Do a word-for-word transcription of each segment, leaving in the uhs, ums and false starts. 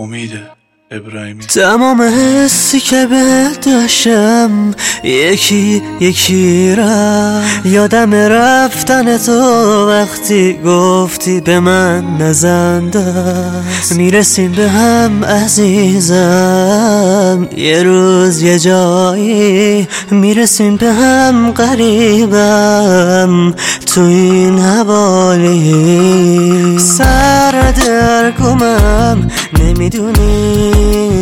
امید ابراهیمی. تمام حسی که بهت داشتم یکی یکی رفت. یادم رفتن تو وقتی گفتی به من نزن دست. میرسیم به هم عزیزم یه روز یه جایی، میرسیم به هم قریبم تو این حوالی. سر در گمم نمیدونی،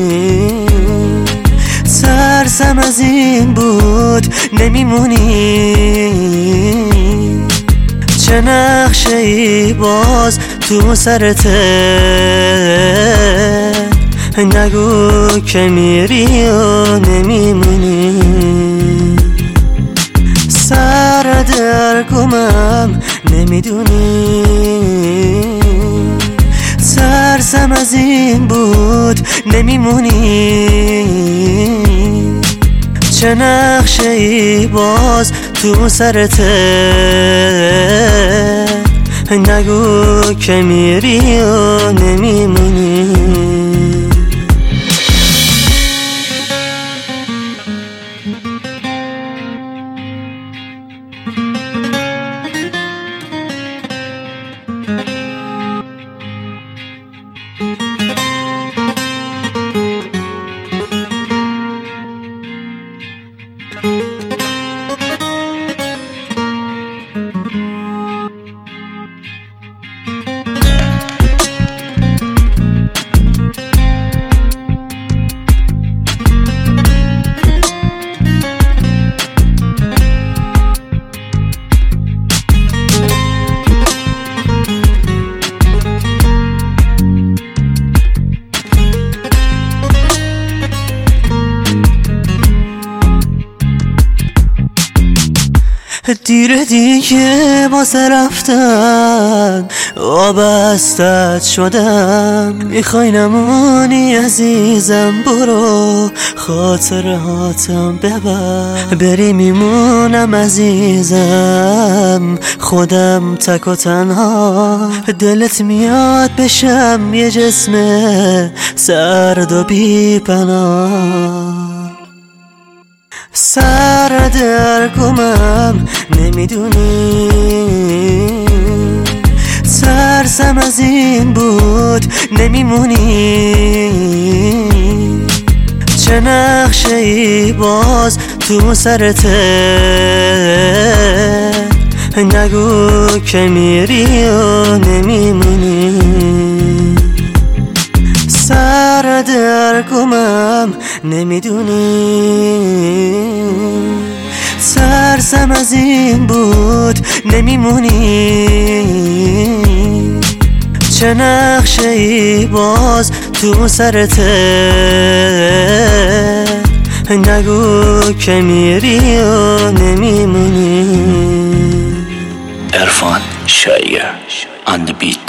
ترسم از این بود نمیمونی. چه نقشه ای باز تو سرته، نگو که میری و نمیمونی. سر در گمم نمیدونی، ترسم از این بود نمیمونی. چه نقشه ای باز تو سرته، نگو که میری و نمیمونی. دیر دیگه واسه رفتن وابستت شدم. میخوای نمونی عزیزم، برو خاطرهاتم ببر. بری میمونم عزیزم خودم تک و تنها. دلت میاد بشم یه جسم سرد و بی پناه. سر در گمم نمیدونی، ترسم از این بود نمیمونی. چه نقشه ای باز تو سرته، نگو که میری و نمیمونی. سر در گمم نمیدونی، ترسم از این بود نمیمونی. چه نقشه ای باز تو سرته، نگو که میری و نمیمونی. عرفان شایر on the beat.